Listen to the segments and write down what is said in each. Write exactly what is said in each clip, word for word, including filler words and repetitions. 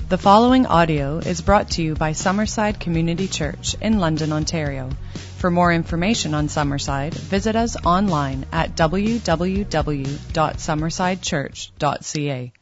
The following audio is brought to you by Summerside Community Church in London, Ontario. For more information on Summerside, visit us online at w w w dot summerside church dot c a.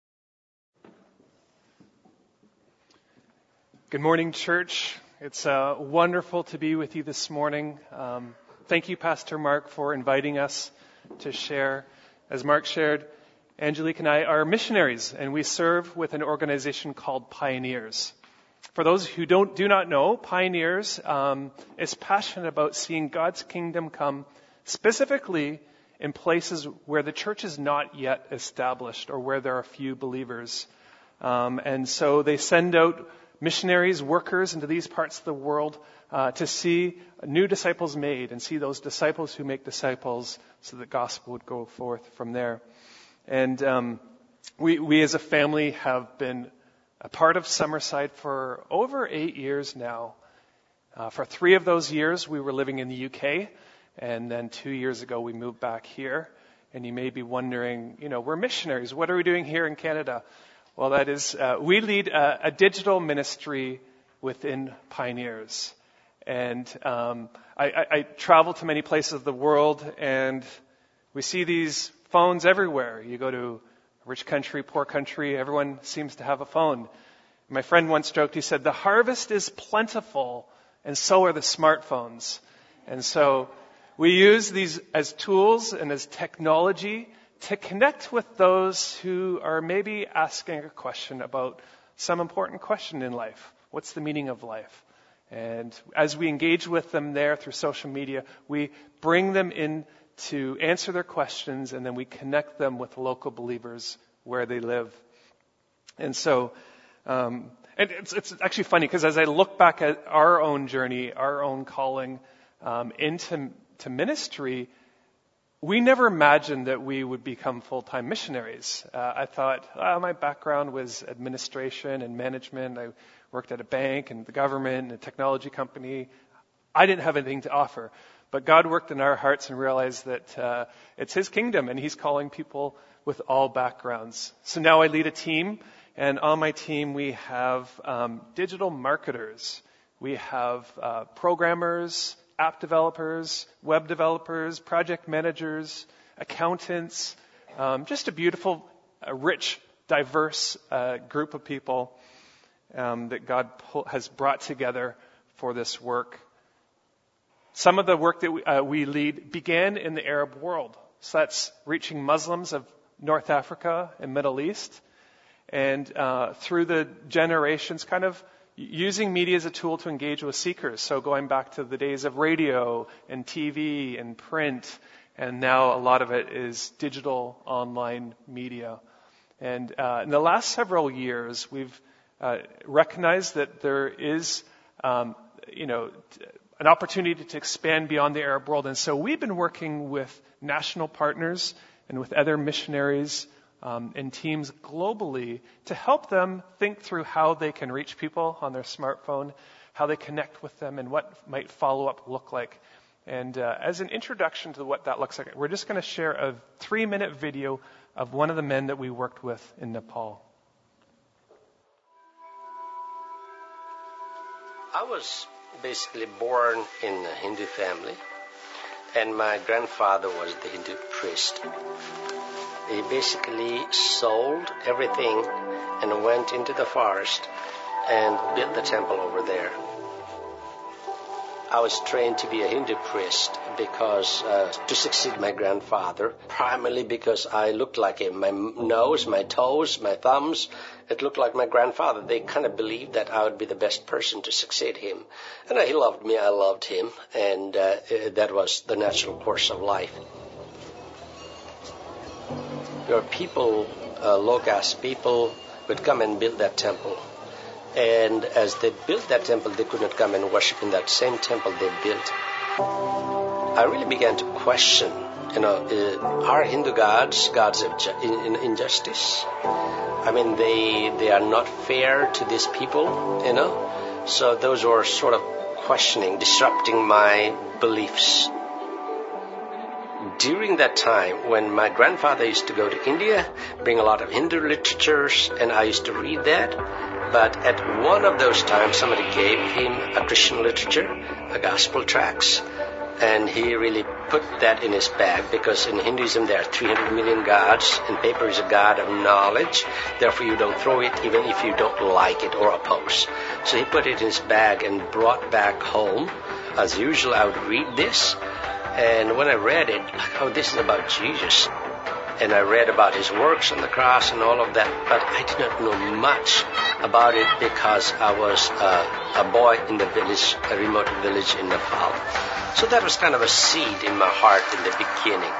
Good morning, church. It's uh, wonderful to be with you this morning. Um, thank you, Pastor Mark, for inviting us to share. As Mark shared, Angelique and I are missionaries, and we serve with an organization called Pioneers. For those who don't do not know, Pioneers um, is passionate about seeing God's kingdom come specifically in places where the church is not yet established or where there are few believers. Um, and so they send out missionaries, workers into these parts of the world uh, to see new disciples made and see those disciples who make disciples so the gospel would go forth from there. And um, we, we as a family have been a part of Summerside for over eight years now. Uh, for three of those years, we were living in the U K, and then two years ago, we moved back here. And you may be wondering, you know, we're missionaries. What are we doing here in Canada? Well, that is, uh, we lead a, a digital ministry within Pioneers. And um, I, I, I travel to many places of the world, and we see these phones everywhere. You go to a rich country, poor country, everyone seems to have a phone. My friend once joked, he said, the harvest is plentiful, and so are the smartphones. And so we use these as tools and as technology to connect with those who are maybe asking a question about some important question in life. What's the meaning of life? And as we engage with them there through social media, we bring them in to answer their questions, and then we connect them with local believers where they live. And so, um, and it's, it's actually funny because as I look back at our own journey, our own calling um, into to ministry, we never imagined that we would become full-time missionaries. Uh, I thought, oh, my background was administration and management. I worked at a bank and the government and a technology company. I didn't have anything to offer. But God worked in our hearts and realized that uh, it's His kingdom, and He's calling people with all backgrounds. So now I lead a team, and on my team we have um, digital marketers. We have uh, programmers, app developers, web developers, project managers, accountants, um, just a beautiful, a rich, diverse uh, group of people um, that God pull, has brought together for this work. Some of the work that we, uh, we lead began in the Arab world. So that's reaching Muslims of North Africa and Middle East. And uh, through the generations, kind of using media as a tool to engage with seekers. So going back to the days of radio and T V and print, and now a lot of it is digital online media. And uh, in the last several years, we've uh, recognized that there is, um, you know, t- an opportunity to expand beyond the Arab world. And so we've been working with national partners and with other missionaries um, and teams globally to help them think through how they can reach people on their smartphone, how they connect with them, and what might follow-up look like. And uh, as an introduction to what that looks like, we're just going to share a three-minute video of one of the men that we worked with in Nepal. I was basically born in a Hindu family, and my grandfather was the Hindu priest. He basically sold everything and went into the forest and built the temple over there. I was trained to be a Hindu priest because uh, to succeed my grandfather, primarily because I looked like him. My nose, my toes, my thumbs, it looked like my grandfather. They kind of believed that I would be the best person to succeed him. And uh, he loved me, I loved him, and uh, that was the natural course of life. There were people, uh, low-caste people, would come and build that temple. And as they built that temple, they could not come and worship in that same temple they built. I really began to question, you know, uh, are Hindu gods gods of ju- in, in injustice? I mean, they they are not fair to these people, you know. So those were sort of questioning, disrupting my beliefs. During that time, when my grandfather used to go to India, bring a lot of Hindu literatures, and I used to read that, But at one of those times, somebody gave him a Christian literature, a gospel tracts, and he really put that in his bag, because in Hinduism there are three hundred million gods, and paper is a god of knowledge. Therefore, you don't throw it even if you don't like it or oppose. So he put it in his bag and brought back home. As usual, I would read this, and when I read it, like, oh, this is about Jesus. And I read about his works on the cross and all of that, but I did not know much about it because I was uh, a boy in the village, a remote village in Nepal. So that was kind of a seed in my heart in the beginning.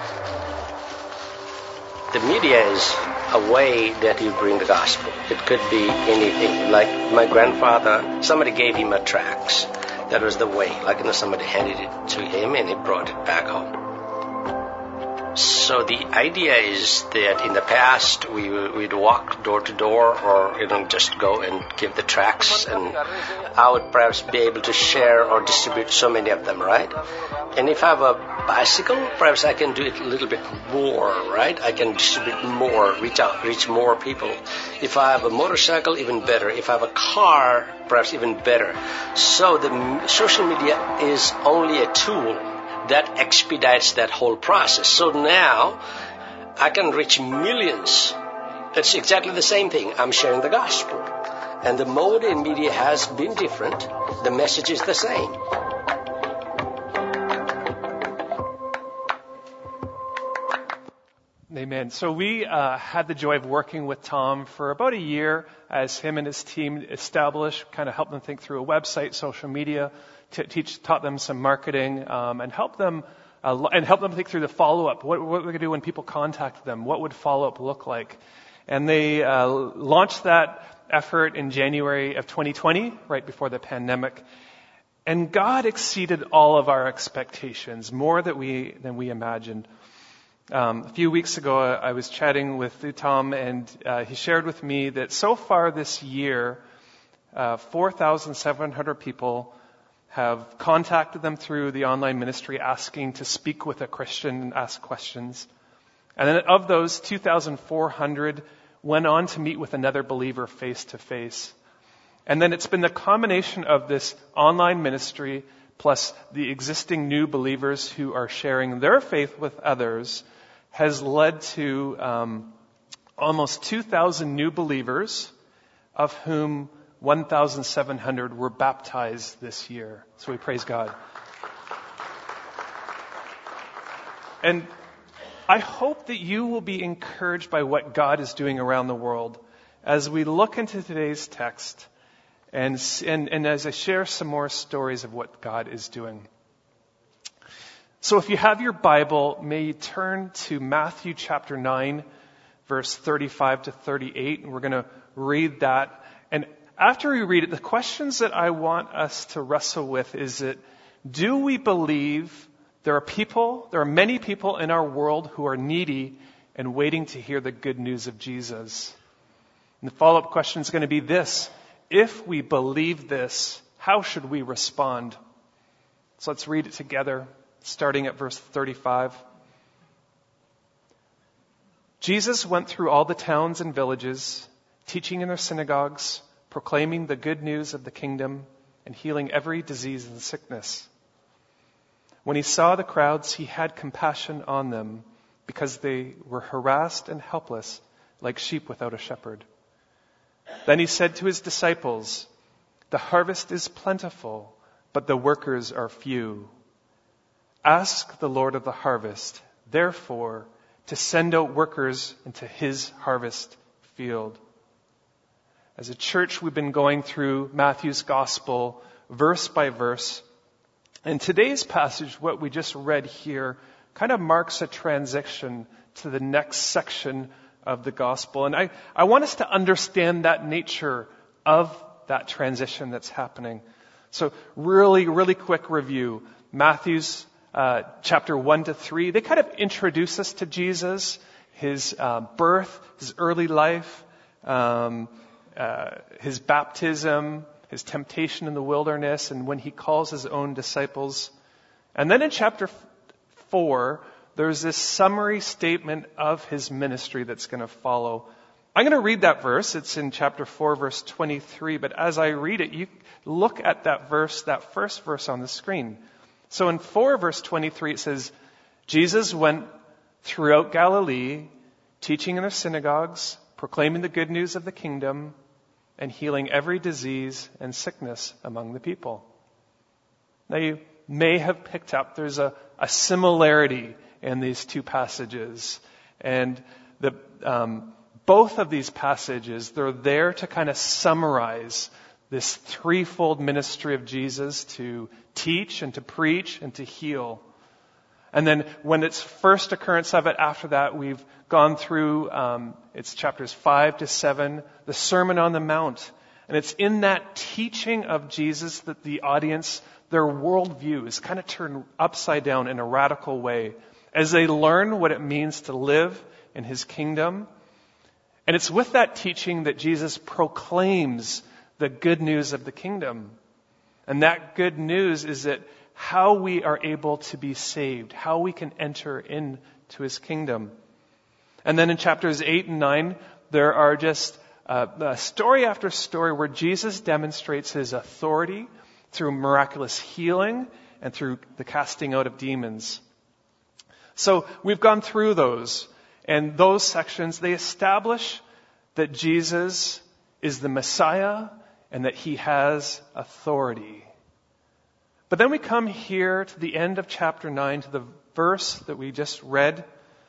The media is a way that you bring the gospel. It could be anything. Like my grandfather, somebody gave him a tracts. That was the way. Like, you know, somebody handed it to him and he brought it back home. So the idea is that in the past we would walk door to door, or you know, just go and give the tracts, and I would perhaps be able to share or distribute so many of them, right? And if I have a bicycle, perhaps I can do it a little bit more, right? I can distribute more, reach out, reach more people. If I have a motorcycle, even better. If I have a car, perhaps even better. So the social media is only a tool that expedites that whole process. So now I can reach millions. It's exactly the same thing. I'm sharing the gospel. And the mode in media has been different. The message is the same. Amen. So we uh, had the joy of working with Tom for about a year as him and his team established, kind of helped them think through a website, social media, to teach, taught them some marketing, um, and helped them uh, and helped them think through the follow-up. What, what were they going to do when people contacted them? What would follow-up look like? And they uh, launched that effort in January of twenty twenty, right before the pandemic. And God exceeded all of our expectations, more than we than we imagined. Um, a few weeks ago, I was chatting with Tom, and uh, he shared with me that so far this year, uh, four thousand seven hundred people have contacted them through the online ministry asking to speak with a Christian and ask questions. And then of those, two thousand four hundred went on to meet with another believer face to face. And then it's been the combination of this online ministry plus the existing new believers who are sharing their faith with others has led to um, almost two thousand new believers, of whom one thousand seven hundred were baptized this year. So we praise God. And I hope that you will be encouraged by what God is doing around the world as we look into today's text and, and, and as I share some more stories of what God is doing. So if you have your Bible, may you turn to Matthew chapter nine, verse thirty-five to thirty-eight, and we're going to read that. And after we read it, the questions that I want us to wrestle with is that, do we believe there are people, there are many people in our world who are needy and waiting to hear the good news of Jesus? And the follow-up question is going to be this: if we believe this, how should we respond? So let's read it together, starting at verse thirty-five. Jesus went through all the towns and villages, teaching in their synagogues, proclaiming the good news of the kingdom, and healing every disease and sickness. When he saw the crowds, he had compassion on them, because they were harassed and helpless, like sheep without a shepherd. Then he said to his disciples, "The harvest is plentiful, but the workers are few. Ask the Lord of the harvest, therefore, to send out workers into his harvest field." As a church, we've been going through Matthew's gospel verse by verse. And today's passage, what we just read here, kind of marks a transition to the next section of the gospel. And I, I want us to understand that nature of that transition that's happening. So really, really quick review. Matthew's uh, chapter one to three, they kind of introduce us to Jesus, his uh, birth, his early life, um, uh, his baptism, his temptation in the wilderness, and when he calls his own disciples. And then in chapter four, there's this summary statement of his ministry that's going to follow. I'm going to read that verse. It's in chapter four, verse twenty-three. But as I read it, you look at that verse, that first verse on the screen. So in four, verse twenty-three, it says, Jesus went throughout Galilee, teaching in their synagogues, proclaiming the good news of the kingdom, and healing every disease and sickness among the people. Now you may have picked up there's a, a similarity in these two passages. And the um, both of these passages, they're there to kind of summarize this threefold ministry of Jesus to teach and to preach and to heal. And then when it's first occurrence of it, after that, we've gone through, um, it's chapters five to seven, the Sermon on the Mount. And it's in that teaching of Jesus that the audience, their worldview is kind of turned upside down in a radical way as they learn what it means to live in his kingdom. And it's with that teaching that Jesus proclaims the good news of the kingdom. And that good news is that how we are able to be saved, how we can enter into his kingdom. And then in chapters eight and nine, there are just uh, uh, story after story where Jesus demonstrates his authority through miraculous healing and through the casting out of demons. So we've gone through those, and those sections, they establish that Jesus is the Messiah and that he has authority. But then we come here to the end of chapter nine, to the verse that we just read,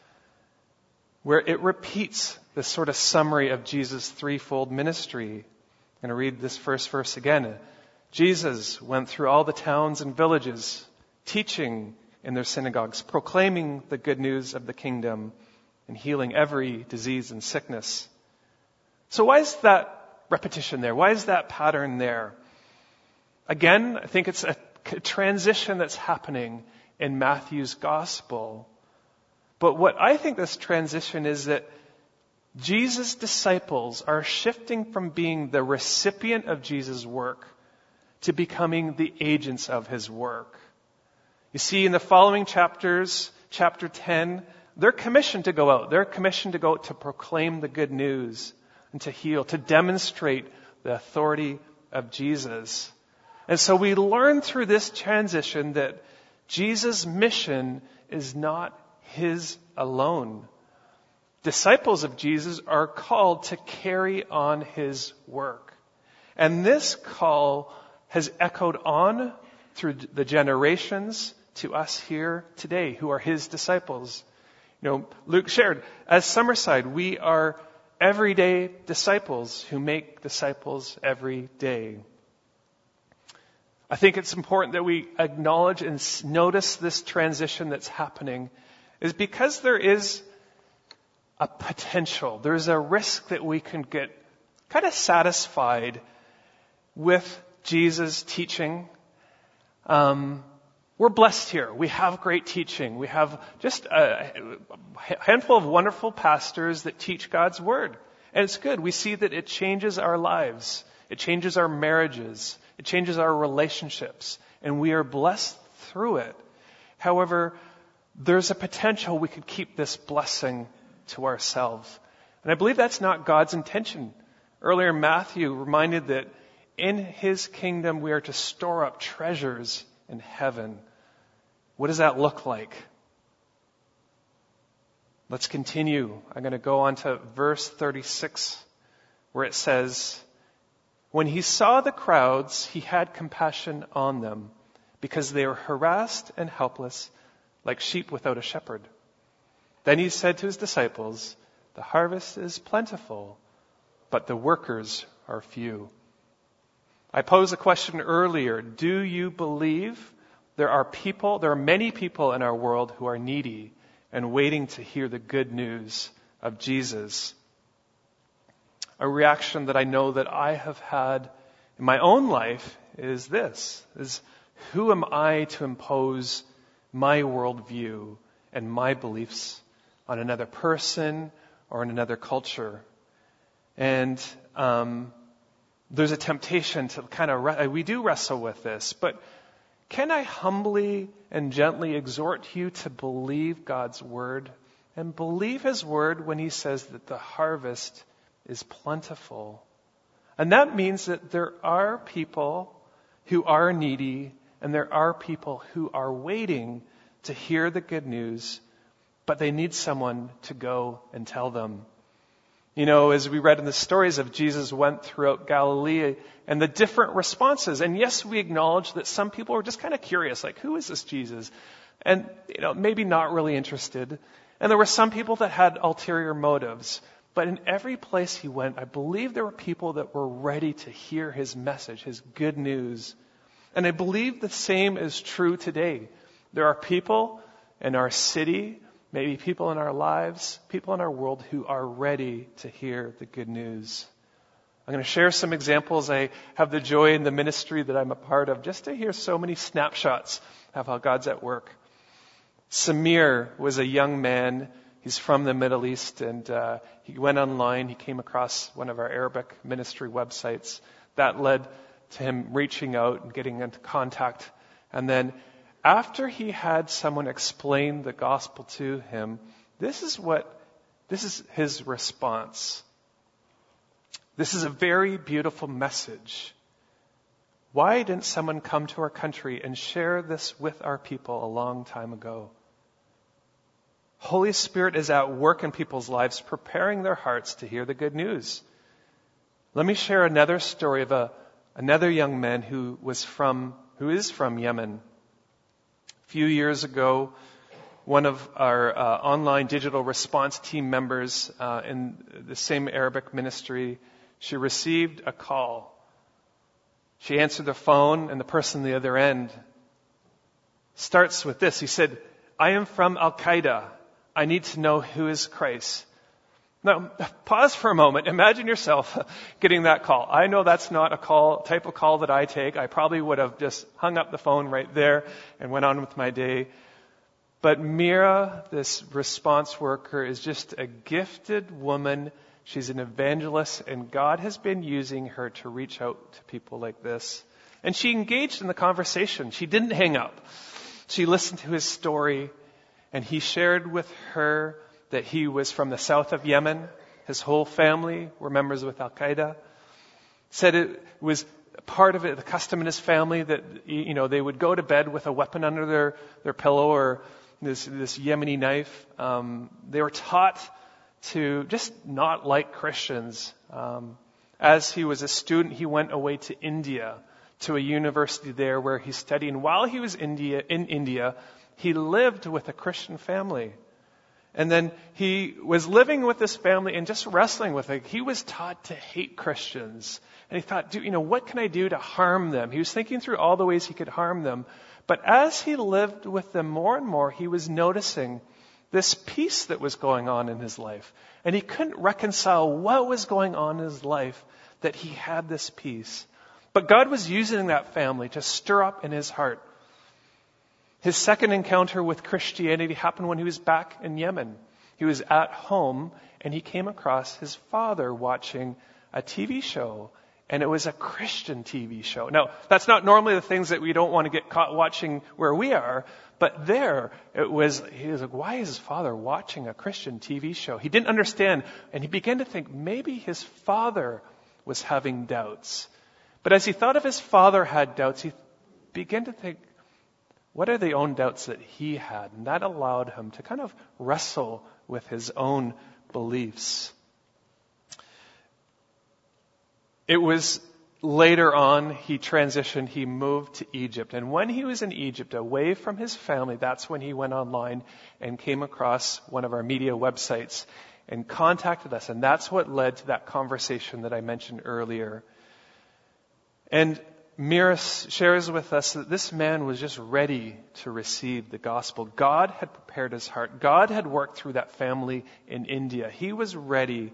where it repeats this sort of summary of Jesus' threefold ministry. I'm going to read this first verse again. Jesus went through all the towns and villages, teaching in their synagogues, proclaiming the good news of the kingdom and healing every disease and sickness. So why is that repetition there? Why is that pattern there? Again, I think it's a transition that's happening in Matthew's gospel. But what I think this transition is that Jesus' disciples are shifting from being the recipient of Jesus' work to becoming the agents of his work. You see, in the following chapters, chapter ten, they're commissioned to go out. They're commissioned to go out to proclaim the good news and to heal, to demonstrate the authority of Jesus. And so we learn through this transition that Jesus' mission is not his alone. Disciples of Jesus are called to carry on his work. And this call has echoed on through the generations to us here today who are his disciples. You know, Luke shared, as Summerside, we are everyday disciples who make disciples every day. I think it's important that we acknowledge and notice this transition that's happening is because there is a potential, there's a risk that we can get kind of satisfied with Jesus' teaching. Um, we're blessed here. We have great teaching. We have just a handful of wonderful pastors that teach God's word. And it's good. We see that it changes our lives. It changes our marriages. It changes our relationships. And we are blessed through it. However, there's a potential we could keep this blessing to ourselves. And I believe that's not God's intention. Earlier, Matthew reminded that in his kingdom we are to store up treasures in heaven. What does that look like? Let's continue. I'm going to go on to verse thirty-six, where it says, "When he saw the crowds, he had compassion on them, because they were harassed and helpless, like sheep without a shepherd. Then he said to his disciples, 'The harvest is plentiful, but the workers are few.'" I posed a question earlier. Do you believe there are people, there are many people in our world who are needy and waiting to hear the good news of Jesus? A reaction that I know that I have had in my own life is this, is who am I to impose my worldview and my beliefs on another person or on another culture? And um, there's a temptation to kind of, re- we do wrestle with this, but can I humbly and gently exhort you to believe God's word and believe his word when he says that the harvest is plentiful. And that means that there are people who are needy, and there are people who are waiting to hear the good news, but they need someone to go and tell them. You know, as we read in the stories of Jesus went throughout Galilee and the different responses. And yes, we acknowledge that some people are just kind of curious, like, who is this Jesus? And, you know, maybe not really interested. And there were some people that had ulterior motives. But in every place he went, I believe there were people that were ready to hear his message, his good news. And I believe the same is true today. There are people in our city, maybe people in our lives, people in our world who are ready to hear the good news. I'm going to share some examples. I have the joy in the ministry that I'm a part of just to hear so many snapshots of how God's at work. Samir was a young man. He's from the Middle East, and uh, he went online. He came across one of our Arabic ministry websites. That led to him reaching out and getting into contact. And then after he had someone explain the gospel to him, this is what, this is his response. This is a very beautiful message. Why didn't someone come to our country and share this with our people a long time ago? Holy Spirit is at work in people's lives, preparing their hearts to hear the good news. Let me share another story of a, another young man who was from, who is from Yemen. A few years ago, one of our uh, online digital response team members uh, in the same Arabic ministry, she received a call. She answered the phone, and the person on the other end starts with this. He said, "I am from Al-Qaeda. I need to know who is Christ." Now, pause for a moment. Imagine yourself getting that call. I know that's not a call, type of call that I take. I probably would have just hung up the phone right there and went on with my day. But Mira, this response worker, is just a gifted woman. She's an evangelist, and God has been using her to reach out to people like this. And she engaged in the conversation. She didn't hang up. She listened to his story, and he shared with her that he was from the south of Yemen. His whole family were members with Al-Qaeda. Said it was part of it, the custom in his family, that, you know, they would go to bed with a weapon under their, their pillow, or this, this Yemeni knife. Um, they were taught to just not like Christians. Um, as he was a student, he went away to India, to a university there where he studied. And while he was India, in India, he lived with a Christian family. And then he was living with this family and just wrestling with it. He was taught to hate Christians. And he thought, do, you know, what can I do to harm them? He was thinking through all the ways he could harm them. But as he lived with them more and more, he was noticing this peace that was going on in his life. And he couldn't reconcile what was going on in his life that he had this peace. But God was using that family to stir up in his heart. His second encounter with Christianity happened when he was back in Yemen. He was at home, and he came across his father watching a T V show, and it was a Christian T V show. Now, that's not normally the things that we don't want to get caught watching where we are, but there it was, he was like, why is his father watching a Christian T V show? He didn't understand, and he began to think maybe his father was having doubts. But as he thought of his father had doubts, he began to think, what are the own doubts that he had? And that allowed him to kind of wrestle with his own beliefs. It was later on he transitioned, he moved to Egypt. And when he was in Egypt, away from his family, that's when he went online and came across one of our media websites and contacted us. And that's what led to that conversation that I mentioned earlier. And Mira shares with us that this man was just ready to receive the gospel. God had prepared his heart. God had worked through that family in India. He was ready.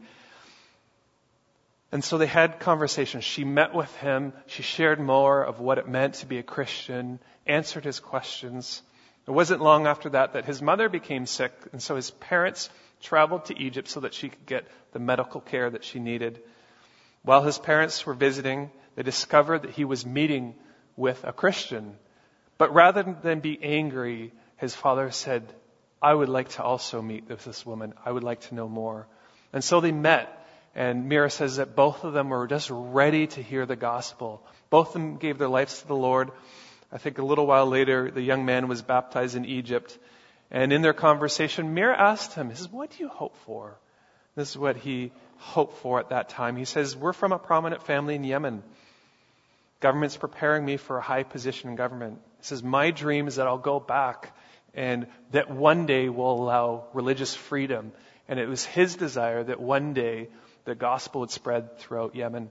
And so they had conversations. She met with him. She shared more of what it meant to be a Christian, answered his questions. It wasn't long after that that his mother became sick, and so his parents traveled to Egypt so that she could get the medical care that she needed. While his parents were visiting, they discovered that he was meeting with a Christian. But rather than be angry, his father said, I would like to also meet with this woman. I would like to know more. And so they met, And Mira says that both of them were just ready to hear the gospel. Both of them gave their lives to the Lord. I think a little while later, the young man was baptized in Egypt. And in their conversation, Mira asked him, he says, what do you hope for? This is what he hoped for at that time. He says, we're from a prominent family in Yemen. Government's preparing me for a high position in government. He says, my dream is that I'll go back and that one day we'll allow religious freedom. And it was his desire that one day the gospel would spread throughout Yemen.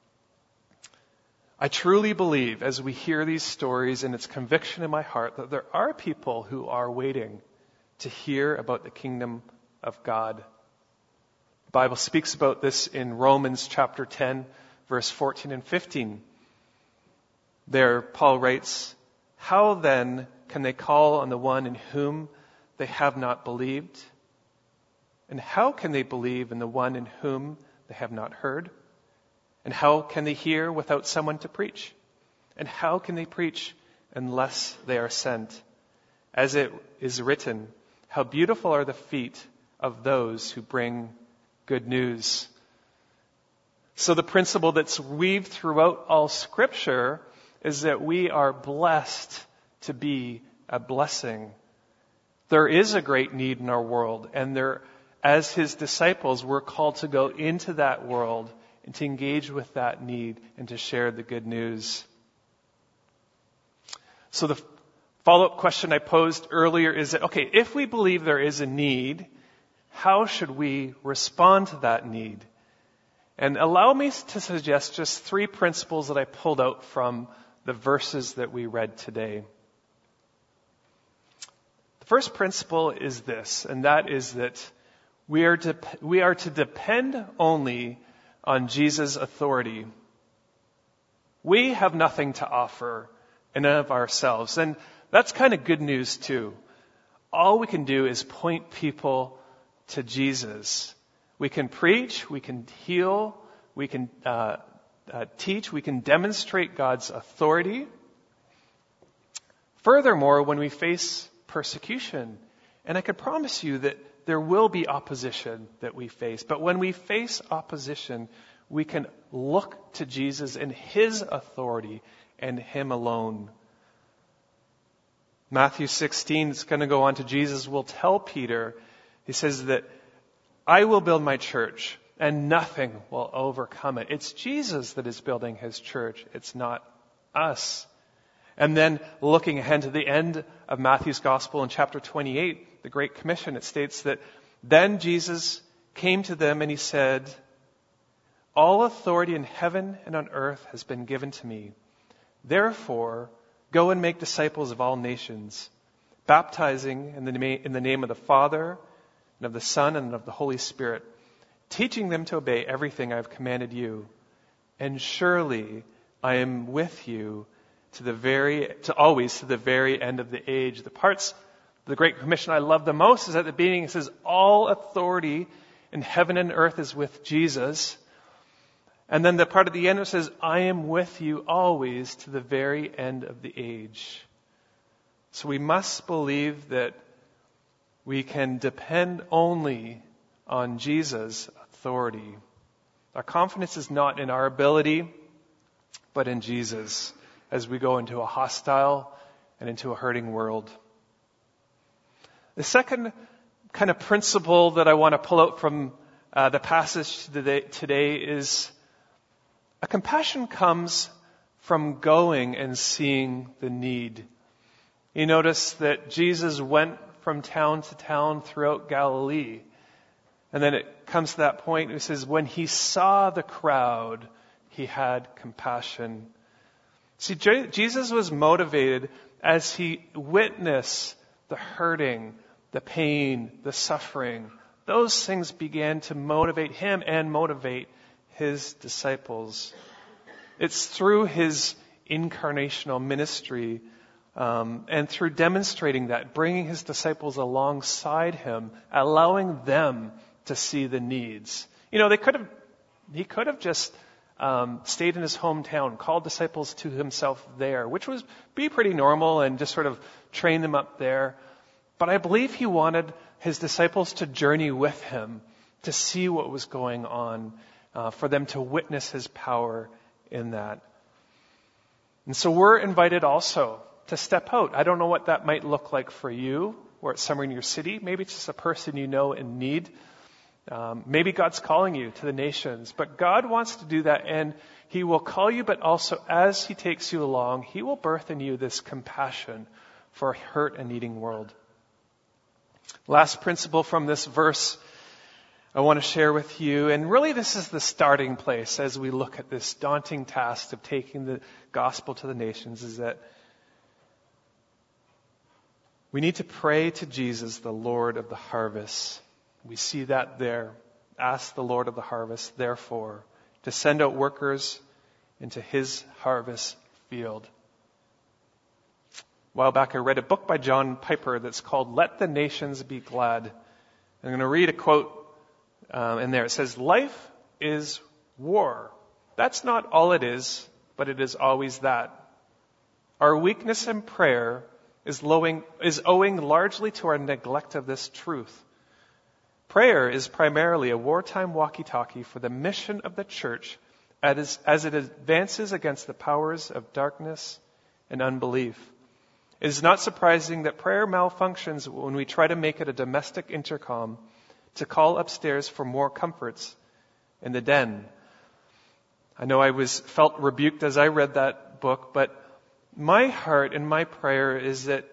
I truly believe, as we hear these stories, and it's conviction in my heart, that there are people who are waiting to hear about the kingdom of God. The Bible speaks about this in Romans chapter ten, verse fourteen and fifteen. There, Paul writes, how then can they call on the one in whom they have not believed? And how can they believe in the one in whom they have not heard? And how can they hear without someone to preach? And how can they preach unless they are sent? As it is written, how beautiful are the feet of those who bring good news. So the principle that's weaved throughout all Scripture is that we are blessed to be a blessing. There is a great need in our world, and there, as his disciples, we're called to go into that world and to engage with that need and to share the good news. So the follow-up question I posed earlier is that, okay, if we believe there is a need, how should we respond to that need? And allow me to suggest just three principles that I pulled out from the verses that we read today. The first principle is this, and that is that we are to, we are to depend only on Jesus' authority. We have nothing to offer in and of ourselves. And that's kind of good news too. All we can do is point people to Jesus. We can preach, we can heal, we can uh, uh, teach, we can demonstrate God's authority. Furthermore, when we face persecution, and I can promise you that there will be opposition that we face. But when we face opposition, we can look to Jesus and his authority and him alone. Matthew sixteen is going to go on to Jesus will tell Peter, he says that I will build my church and nothing will overcome it. It's Jesus that is building his church. It's not us. And then looking ahead to the end of Matthew's gospel in chapter twenty-eight, the Great Commission, it states that then Jesus came to them and he said, all authority in heaven and on earth has been given to me. Therefore, go and make disciples of all nations, baptizing in the name, in the name of the Father and of the Son and of the Holy Spirit, teaching them to obey everything I have commanded you. And surely I am with you to the very, to always to the very end of the age. The parts The Great Commission I love the most is at the beginning. It says, all authority in heaven and earth is with Jesus. And then the part at the end it says, I am with you always to the very end of the age. So we must believe that we can depend only on Jesus' authority. Our confidence is not in our ability, but in Jesus as we go into a hostile and into a hurting world. The second kind of principle that I want to pull out from uh, the passage today, today is a compassion comes from going and seeing the need. You notice that Jesus went from town to town throughout Galilee. And then it comes to that point, it says, when he saw the crowd, he had compassion. See, J- Jesus was motivated as he witnessed the hurting, the pain, the suffering. Those things began to motivate him and motivate his disciples. It's through his incarnational ministry um, and through demonstrating that, bringing his disciples alongside him, allowing them to see the needs. You know, they could have, he could have just um, stayed in his hometown, called disciples to himself there, which was be pretty normal, and just sort of train them up there. But I believe he wanted his disciples to journey with him, to see what was going on, uh, for them to witness his power in that. And so we're invited also to step out. I don't know what that might look like for you, or it's somewhere in your city. Maybe it's just a person you know in need. Um, maybe God's calling you to the nations. But God wants to do that, and he will call you, but also as he takes you along, he will birth in you this compassion for a hurt and needing world. Last principle from this verse I want to share with you, and really this is the starting place as we look at this daunting task of taking the gospel to the nations, is that we need to pray to Jesus, the Lord of the harvest. We see that there. Ask the Lord of the harvest, therefore, to send out workers into his harvest field. A while back I read a book by John Piper that's called Let the Nations Be Glad. I'm going to read a quote um, in there. It says, "Life is war. That's not all it is, but it is always that. Our weakness in prayer is, lowing, is owing largely to our neglect of this truth. Prayer is primarily a wartime walkie-talkie for the mission of the church as, as it advances against the powers of darkness and unbelief. It is not surprising that prayer malfunctions when we try to make it a domestic intercom to call upstairs for more comforts in the den." I know I was felt rebuked as I read that book, but my heart and my prayer is that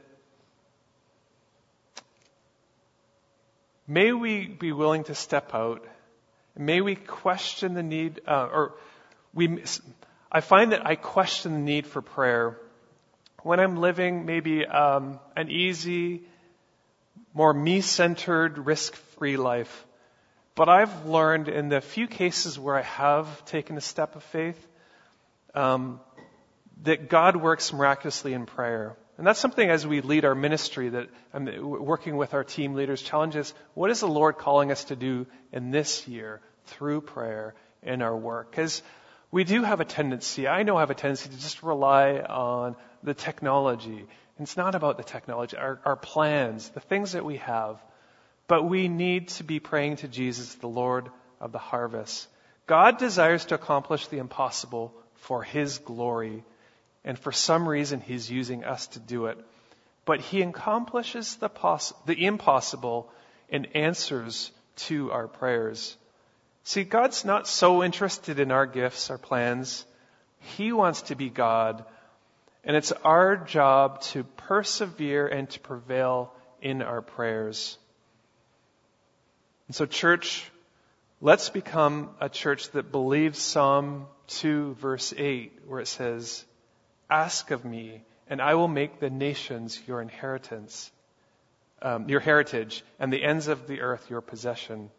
may we be willing to step out. May we question the need, uh, or we. I find that I question the need for prayer when I'm living maybe um, an easy, more me-centered, risk-free life. But I've learned in the few cases where I have taken a step of faith, um, that God works miraculously in prayer. And that's something as we lead our ministry that I'm working with our team leaders, challenges, what is the Lord calling us to do in this year through prayer in our work? Because we do have a tendency, I know I have a tendency to just rely on the technology. And it's not about the technology, our, our plans, the things that we have. But we need to be praying to Jesus, the Lord of the harvest. God desires to accomplish the impossible for his glory. And for some reason, he's using us to do it. But he accomplishes the, poss- the impossible and answers to our prayers. See, God's not so interested in our gifts, our plans. He wants to be God. And it's our job to persevere and to prevail in our prayers. And so, church, let's become a church that believes Psalm two, verse eight, where it says, "Ask of me, and I will make the nations your inheritance, um, your heritage, and the ends of the earth your possession."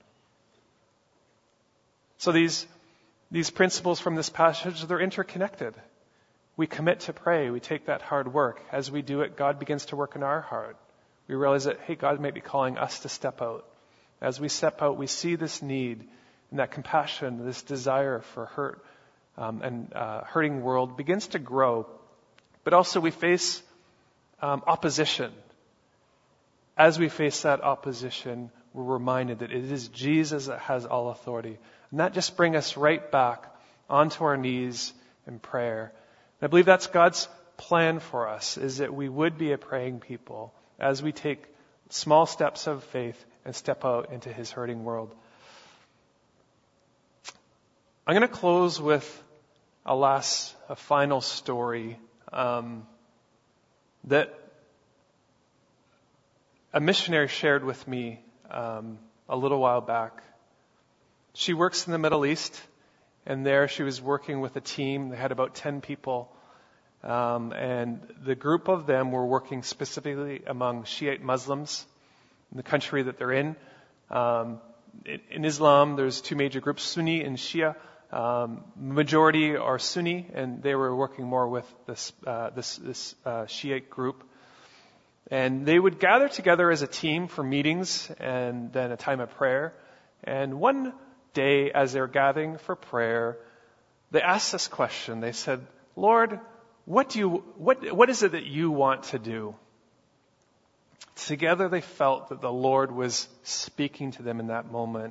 So these, these principles from this passage, they're interconnected. We commit to pray. We take that hard work. As we do it, God begins to work in our heart. We realize that, hey, God may be calling us to step out. As we step out, we see this need and that compassion, this desire for hurt um, and uh, hurting world begins to grow. But also we face um, opposition. As we face that opposition, we're reminded that it is Jesus that has all authority. And that just brings us right back onto our knees in prayer. And I believe that's God's plan for us, is that we would be a praying people as we take small steps of faith and step out into his hurting world. I'm going to close with a last, a final story um, that a missionary shared with me um, a little while back. She works in the Middle East, and there she was working with a team. They had about ten people, um, and the group of them were working specifically among Shiite Muslims in the country that they're in. Um, in, in Islam, there's two major groups, Sunni and Shia. Um, majority are Sunni, and they were working more with this uh, this, this uh, Shiite group. And they would gather together as a team for meetings and then a time of prayer. And one day, as they were gathering for prayer, they asked this question. They said, "Lord, what do you what what is it that you want to do?" Together they felt that the Lord was speaking to them in that moment.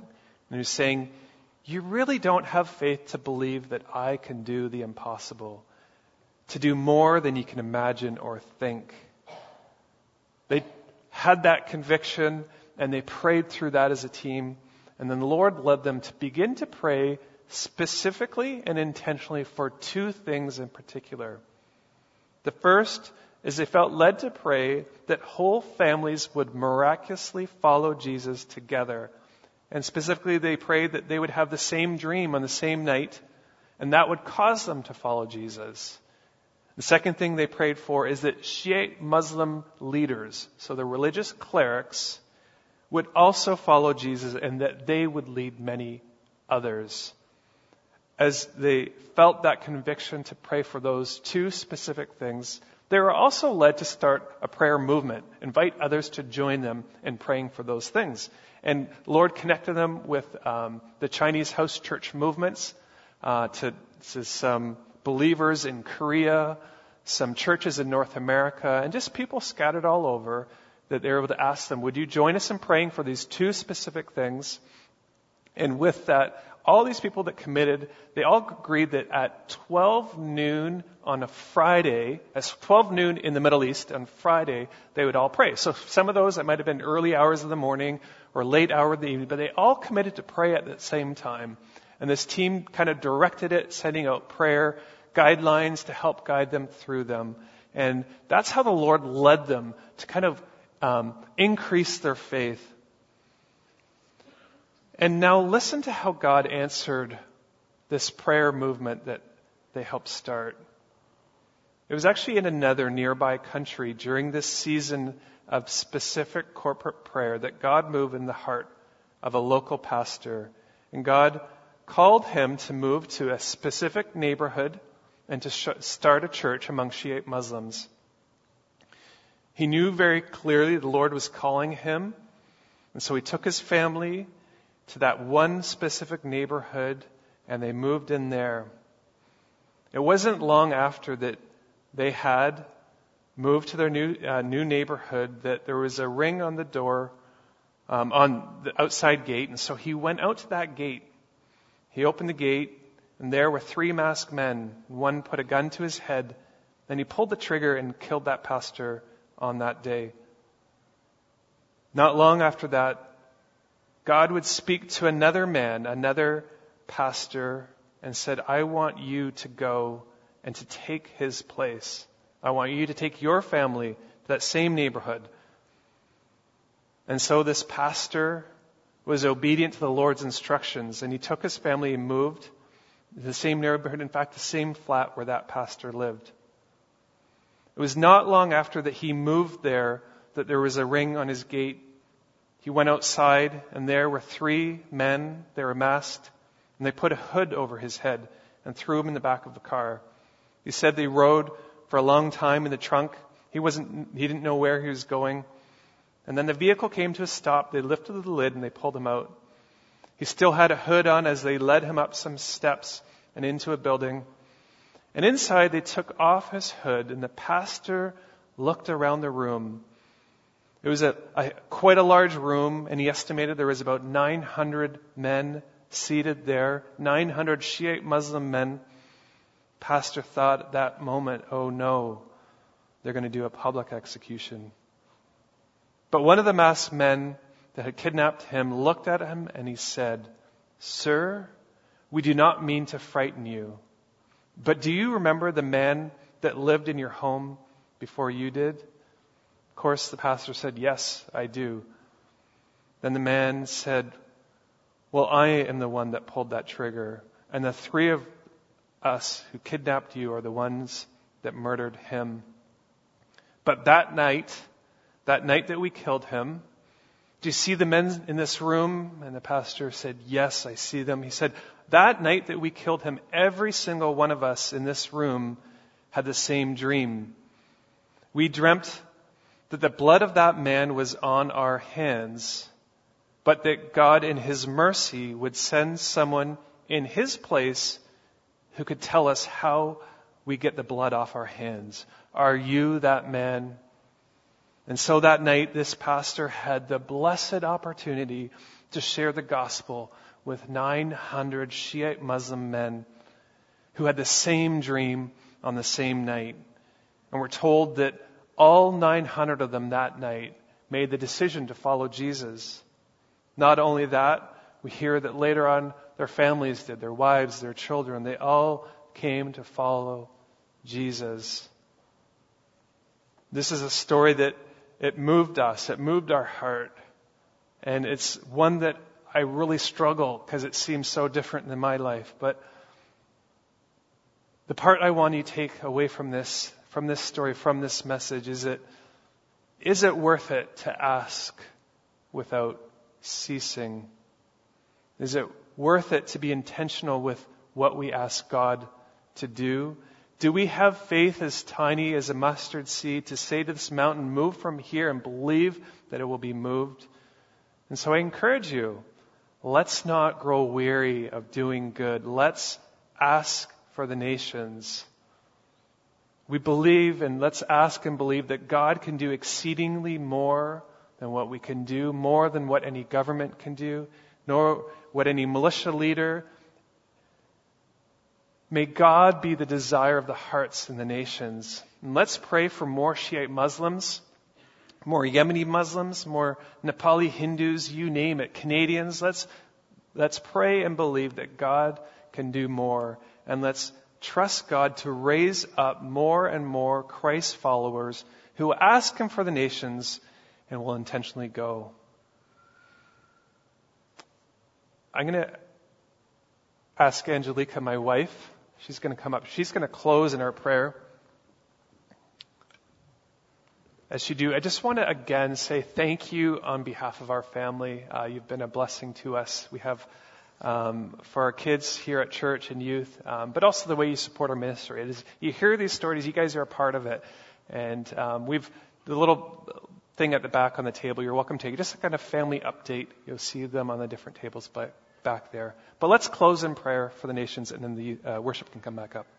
And he's saying, you really don't have faith to believe that I can do the impossible, to do more than you can imagine or think. They had that conviction, and they prayed through that as a team. And then the Lord led them to begin to pray specifically and intentionally for two things in particular. The first is they felt led to pray that whole families would miraculously follow Jesus together. And specifically, they prayed that they would have the same dream on the same night, and that would cause them to follow Jesus. The second thing they prayed for is that Shiite Muslim leaders, so the religious clerics, would also follow Jesus and that they would lead many others. As they felt that conviction to pray for those two specific things, they were also led to start a prayer movement, invite others to join them in praying for those things. And the Lord connected them with um, the Chinese house church movements, uh, to, to some believers in Korea, some churches in North America, and just people scattered all over, that they were able to ask them, would you join us in praying for these two specific things? And with that, all these people that committed, they all agreed that at twelve noon on a Friday, at twelve noon in the Middle East on Friday, they would all pray. So some of those, it might have been early hours of the morning or late hour of the evening, but they all committed to pray at the same time. And this team kind of directed it, sending out prayer guidelines to help guide them through them. And that's how the Lord led them to kind of um, increase their faith. And now listen to how God answered this prayer movement that they helped start. It was actually in another nearby country during this season of specific corporate prayer that God moved in the heart of a local pastor. And God called him to move to a specific neighborhood and to sh- start a church among Shiite Muslims. He knew very clearly the Lord was calling him, and so he took his family to that one specific neighborhood, and they moved in there. It wasn't long after that they had moved to their new uh, new neighborhood that there was a ring on the door, um, on the outside gate, and so he went out to that gate. He opened the gate, and there were three masked men. One put a gun to his head, then he pulled the trigger and killed that pastor on that day. Not long after that, God would speak to another man, another pastor, and said, I want you to go and to take his place. I want you to take your family to that same neighborhood. And so this pastor was obedient to the Lord's instructions, and he took his family and moved to the same neighborhood, in fact, the same flat where that pastor lived. It was not long after that he moved there that there was a ring on his gate. He went outside, and there were three men. They were masked, and they put a hood over his head and threw him in the back of the car. He said they rode for a long time in the trunk. He wasn't. He didn't know where he was going. And then the vehicle came to a stop. They lifted the lid, and they pulled him out. He still had a hood on as they led him up some steps and into a building. And inside, they took off his hood, and the pastor looked around the room. It was a, a quite a large room, and he estimated there was about nine hundred men seated there, nine hundred Shiite Muslim men. Pastor thought at that moment, oh no, they're going to do a public execution. But one of the masked men that had kidnapped him looked at him and he said, Sir, we do not mean to frighten you, but do you remember the man that lived in your home before you did? Of course, the pastor said, yes, I do. Then the man said, well, I am the one that pulled that trigger, and the three of us who kidnapped you are the ones that murdered him. But that night, that night that we killed him, do you see the men in this room? And the pastor said, yes, I see them. He said, that night that we killed him, every single one of us in this room had the same dream. We dreamt that the blood of that man was on our hands, but that God in his mercy would send someone in his place who could tell us how we get the blood off our hands. Are you that man? And so that night, this pastor had the blessed opportunity to share the gospel with nine hundred Shiite Muslim men who had the same dream on the same night. And we're told that all nine hundred of them that night made the decision to follow Jesus. Not only that, we hear that later on their families did, their wives, their children, they all came to follow Jesus. This is a story that it moved us, it moved our heart. And it's one that I really struggle because it seems so different than my life. But the part I want you to take away from this, from this story, from this message, is it, is it worth it to ask without ceasing? Is it worth it to be intentional with what we ask God to do? Do we have faith as tiny as a mustard seed to say to this mountain, move from here, and believe that it will be moved? And so I encourage you, let's not grow weary of doing good. Let's ask for the nations. We believe, and let's ask and believe that God can do exceedingly more than what we can do, more than what any government can do, nor what any militia leader. May God be the desire of the hearts in the nations. And let's pray for more Shiite Muslims, more Yemeni Muslims, more Nepali Hindus, you name it, Canadians. Let's, let's pray and believe that God can do more. And let's trust God to raise up more and more Christ followers who will ask Him for the nations and will intentionally go. I'm going to ask Angelica, my wife. She's going to come up. She's going to close in our prayer. As you do, I just want to again say thank you on behalf of our family. Uh, you've been a blessing to us. We have um, for our kids here at church and youth, um, but also the way you support our ministry. It is, you hear these stories. You guys are a part of it, and um, we've the little thing at the back on the table. You're welcome to take just a kind of family update. You'll see them on the different tables, but back there. But let's close in prayer for the nations, and then the uh, worship can come back up.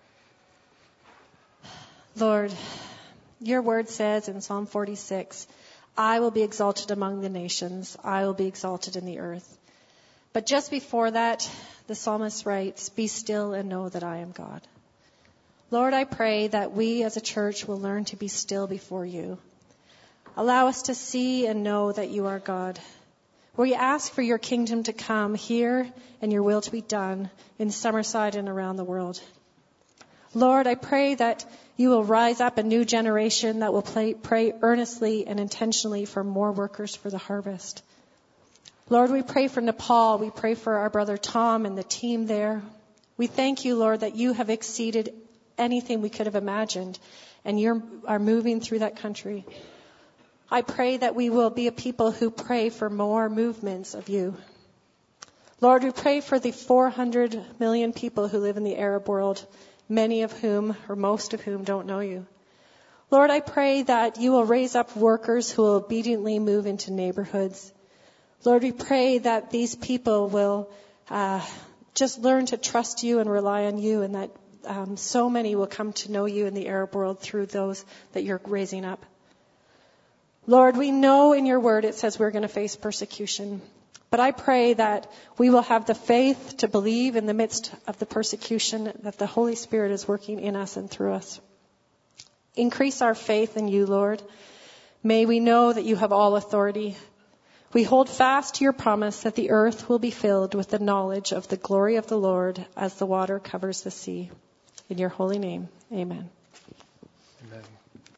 Lord, your word says in Psalm forty-six, I will be exalted among the nations. I will be exalted in the earth. But just before that, the psalmist writes, be still and know that I am God. Lord, I pray that we as a church will learn to be still before you. Allow us to see and know that you are God. We ask for your kingdom to come here and your will to be done in Summerside and around the world. Lord, I pray that you will rise up a new generation that will pray, pray earnestly and intentionally for more workers for the harvest. Lord, we pray for Nepal. We pray for our brother Tom and the team there. We thank you, Lord, that you have exceeded anything we could have imagined, and you are moving through that country. I pray that we will be a people who pray for more movements of you. Lord, we pray for the four hundred million people who live in the Arab world, many of whom, or most of whom, don't know you. Lord, I pray that you will raise up workers who will obediently move into neighborhoods. Lord, we pray that these people will uh, just learn to trust you and rely on you, and that um, so many will come to know you in the Arab world through those that you're raising up. Lord, we know in your word it says we're going to face persecution. But I pray that we will have the faith to believe in the midst of the persecution that the Holy Spirit is working in us and through us. Increase our faith in you, Lord. May we know that you have all authority. We hold fast to your promise that the earth will be filled with the knowledge of the glory of the Lord as the water covers the sea. In your holy name, amen. Amen.